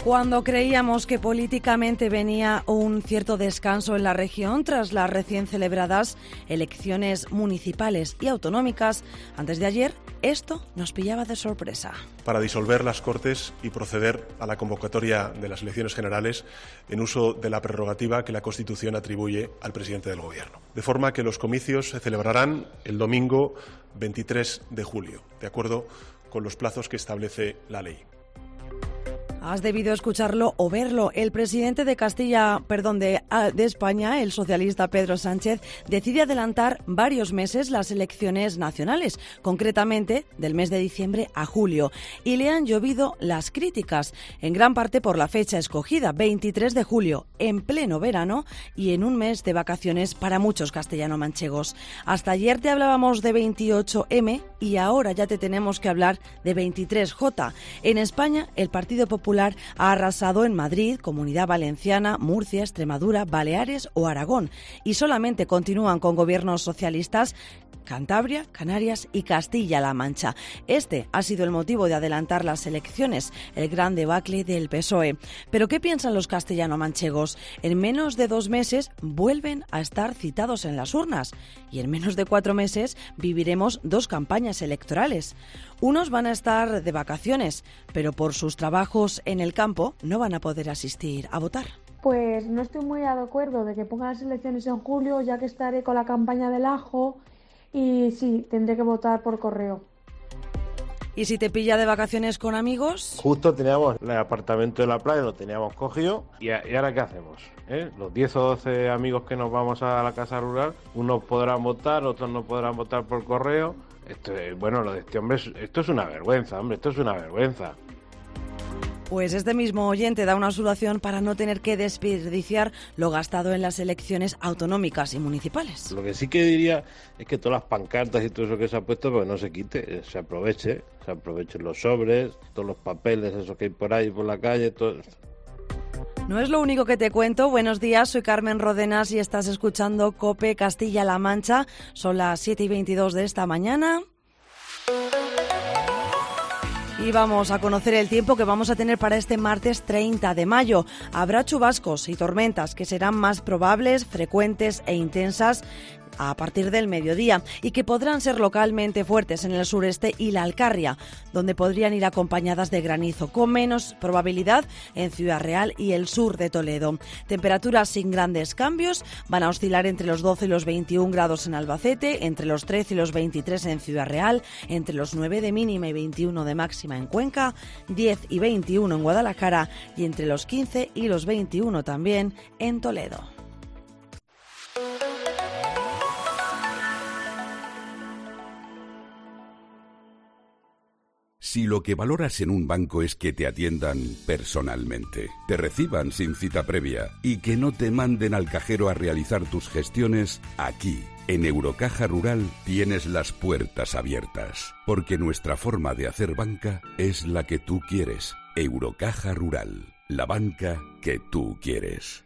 Cuando creíamos que políticamente venía un cierto descanso en la región tras las recién celebradas elecciones municipales y autonómicas, antes de ayer esto nos pillaba de sorpresa. Para disolver las Cortes y proceder a la convocatoria de las elecciones generales en uso de la prerrogativa que la Constitución atribuye al presidente del Gobierno. De forma que los comicios se celebrarán el domingo 23 de julio, de acuerdo con los plazos que establece la ley. Has debido escucharlo o verlo. El presidente de de España, el socialista Pedro Sánchez, decide adelantar varios meses las elecciones nacionales, concretamente del mes de diciembre a julio. Y le han llovido las críticas, en gran parte por la fecha escogida, 23 de julio, en pleno verano y en un mes de vacaciones para muchos castellano-manchegos. Hasta ayer te hablábamos de 28M y ahora ya te tenemos que hablar de 23J. En España, el Partido Popular ha arrasado en Madrid, Comunidad Valenciana, Murcia, Extremadura, Baleares o Aragón y solamente continúan con gobiernos socialistas Cantabria, Canarias y Castilla-La Mancha. Este ha sido el motivo de adelantar las elecciones, el gran debacle del PSOE. ¿Pero qué piensan los castellano-manchegos? En menos de 2 meses vuelven a estar citados en las urnas y en menos de 4 meses viviremos 2 campañas electorales. Unos van a estar de vacaciones, pero por sus trabajos en el campo no van a poder asistir a votar. Pues no estoy muy de acuerdo de que pongan las elecciones en julio, ya que estaré con la campaña del ajo. Y sí, tendré que votar por correo. ¿Y si te pilla de vacaciones con amigos? Justo teníamos el apartamento de la playa, lo teníamos cogido. ¿Y ahora qué hacemos? Los 10 o 12 amigos que nos vamos a la casa rural, unos podrán votar, otros no podrán votar por correo. Lo de este hombre, esto es una vergüenza, hombre, esto es una vergüenza. Pues este mismo oyente da una solución para no tener que desperdiciar lo gastado en las elecciones autonómicas y municipales. Lo que sí que diría es que todas las pancartas y todo eso que se ha puesto, pues no se quite, se aprovechen los sobres, todos los papeles, esos que hay por ahí, por la calle, todo. No es lo único que te cuento. Buenos días, soy Carmen Rodenas y estás escuchando COPE Castilla-La Mancha. Son las 7:22 de esta mañana. Y vamos a conocer el tiempo que vamos a tener para este martes 30 de mayo. Habrá chubascos y tormentas que serán más probables, frecuentes e intensas a partir del mediodía y que podrán ser localmente fuertes en el sureste y la Alcarria, donde podrían ir acompañadas de granizo, con menos probabilidad en Ciudad Real y el sur de Toledo. Temperaturas sin grandes cambios, van a oscilar entre los 12 y los 21 grados en Albacete, entre los 13 y los 23 en Ciudad Real, entre los 9 de mínima y 21 de máxima en Cuenca, 10 y 21 en Guadalajara y entre los 15 y los 21 también en Toledo. Si lo que valoras en un banco es que te atiendan personalmente, te reciban sin cita previa y que no te manden al cajero a realizar tus gestiones, aquí, en Eurocaja Rural, tienes las puertas abiertas, porque nuestra forma de hacer banca es la que tú quieres. Eurocaja Rural, la banca que tú quieres.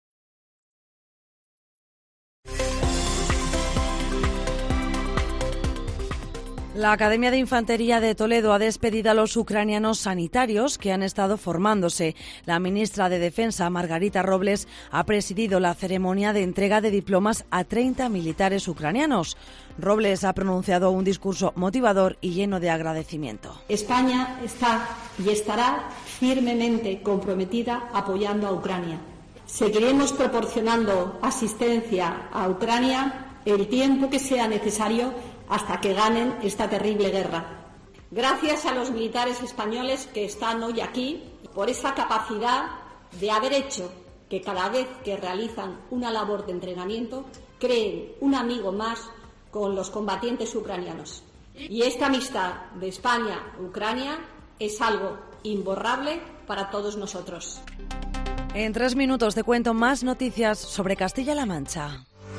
La Academia de Infantería de Toledo ha despedido a los ucranianos sanitarios que han estado formándose. La ministra de Defensa, Margarita Robles, ha presidido la ceremonia de entrega de diplomas a 30 militares ucranianos. Robles ha pronunciado un discurso motivador y lleno de agradecimiento. España está y estará firmemente comprometida apoyando a Ucrania. Seguiremos proporcionando asistencia a Ucrania el tiempo que sea necesario hasta que ganen esta terrible guerra. Gracias a los militares españoles que están hoy aquí por esa capacidad de haber hecho que cada vez que realizan una labor de entrenamiento creen un amigo más con los combatientes ucranianos. Y esta amistad de España-Ucrania es algo imborrable para todos nosotros. En 3 minutos te cuento más noticias sobre Castilla-La Mancha.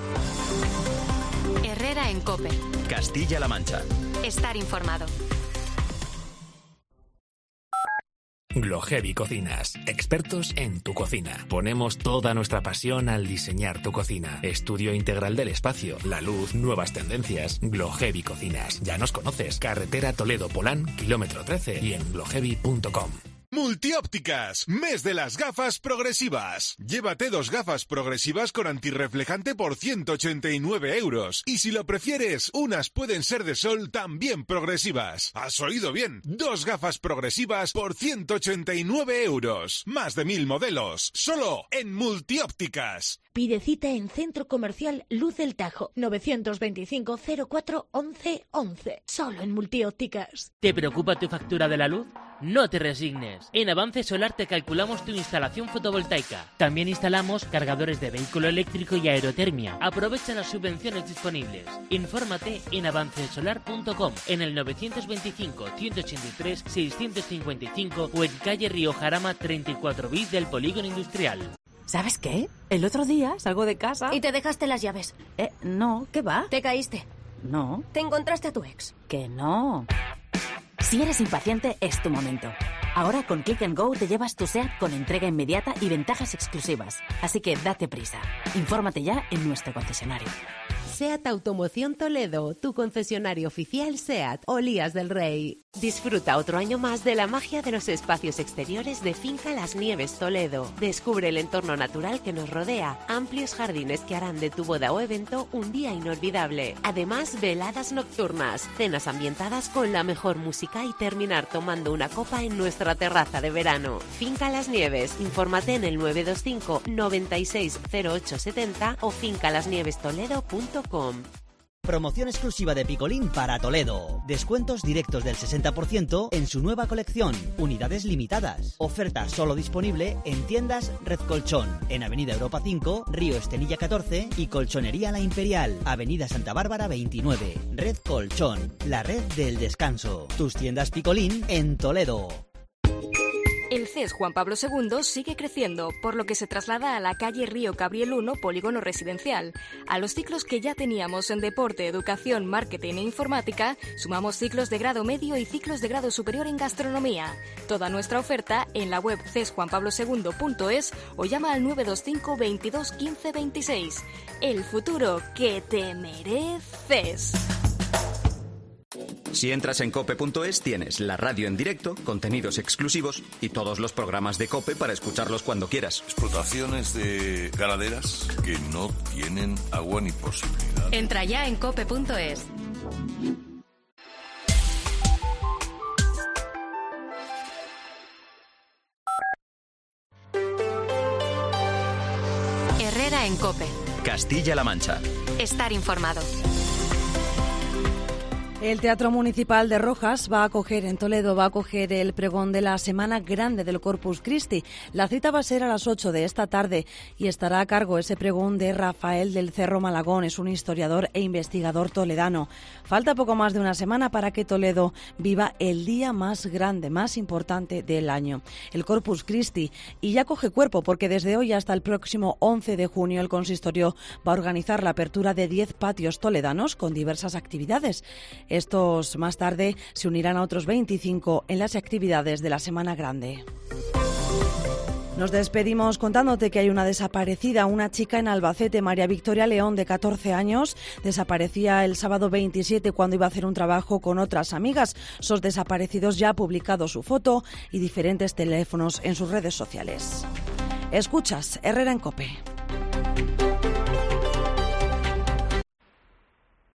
Herrera en COPE. Castilla-La Mancha. Estar informado. Glohevi Cocinas, expertos en tu cocina. Ponemos toda nuestra pasión al diseñar tu cocina. Estudio integral del espacio, la luz, nuevas tendencias. Glohevi Cocinas. Ya nos conoces. Carretera Toledo-Polán, kilómetro 13 y en glohevi.com. Multiópticas, mes de las gafas progresivas. Llévate 2 gafas progresivas con antirreflejante por 189 euros. Y si lo prefieres, unas pueden ser de sol también progresivas. ¿Has oído bien? 2 gafas progresivas por 189 euros. Más de 1000 modelos. Solo en Multiópticas. Pide cita en Centro Comercial Luz del Tajo, 925 04 11 11. Solo en Multiópticas. ¿Te preocupa tu factura de la luz? No te resignes. En Avance Solar te calculamos tu instalación fotovoltaica. También instalamos cargadores de vehículo eléctrico y aerotermia. Aprovecha las subvenciones disponibles. Infórmate en avancesolar.com, en el 925 183 655 o en calle Río Jarama 34 bis del Polígono Industrial. ¿Sabes qué? El otro día salgo de casa... ¿Y te dejaste las llaves? No, ¿qué va? ¿Te caíste? No. ¿Te encontraste a tu ex? Que no. Si eres impaciente, es tu momento. Ahora con Click & Go te llevas tu SEAT con entrega inmediata y ventajas exclusivas. Así que date prisa. Infórmate ya en nuestro concesionario. SEAT Automoción Toledo, tu concesionario oficial SEAT, Olías del Rey. Disfruta otro año más de la magia de los espacios exteriores de Finca Las Nieves Toledo. Descubre el entorno natural que nos rodea, amplios jardines que harán de tu boda o evento un día inolvidable. Además, veladas nocturnas, cenas ambientadas con la mejor música y terminar tomando una copa en nuestra terraza de verano. Finca Las Nieves, infórmate en el 925 96 08 70 o fincalasnievestoledo.com. Promoción exclusiva de Picolín para Toledo. Descuentos directos del 60% en su nueva colección. Unidades limitadas. Oferta solo disponible en tiendas Red Colchón, en Avenida Europa 5, Río Estenilla 14 y Colchonería La Imperial, Avenida Santa Bárbara 29. Red Colchón, la red del descanso. Tus tiendas Picolín en Toledo. El CES Juan Pablo II sigue creciendo, por lo que se traslada a la calle Río Cabriel 1, Polígono Residencial. A los ciclos que ya teníamos en Deporte, Educación, Marketing e Informática, sumamos ciclos de grado medio y ciclos de grado superior en Gastronomía. Toda nuestra oferta en la web cesjuanpablosegundo.es o llama al 925 22 15 26. El futuro que te mereces. Si entras en cope.es tienes la radio en directo, contenidos exclusivos y todos los programas de COPE para escucharlos cuando quieras. Explotaciones de ganaderas que no tienen agua ni posibilidad. Entra ya en cope.es. Herrera en COPE. Castilla-La Mancha. Estar informado. El Teatro Municipal de Rojas va a acoger en Toledo el pregón de la Semana Grande del Corpus Christi. La cita va a ser a las 8 de esta tarde y estará a cargo ese pregón de Rafael del Cerro Malagón. Es un historiador e investigador toledano. Falta poco más de una semana para que Toledo viva el día más grande, más importante del año, el Corpus Christi. Y ya coge cuerpo porque desde hoy hasta el próximo 11 de junio el consistorio va a organizar la apertura de 10 patios toledanos con diversas actividades. Estos más tarde se unirán a otros 25 en las actividades de la Semana Grande. Nos despedimos contándote que hay una desaparecida, una chica en Albacete, María Victoria León, de 14 años. Desaparecía el sábado 27 cuando iba a hacer un trabajo con otras amigas. Sos desaparecidos ya ha publicado su foto y diferentes teléfonos en sus redes sociales. Escuchas Herrera en COPE.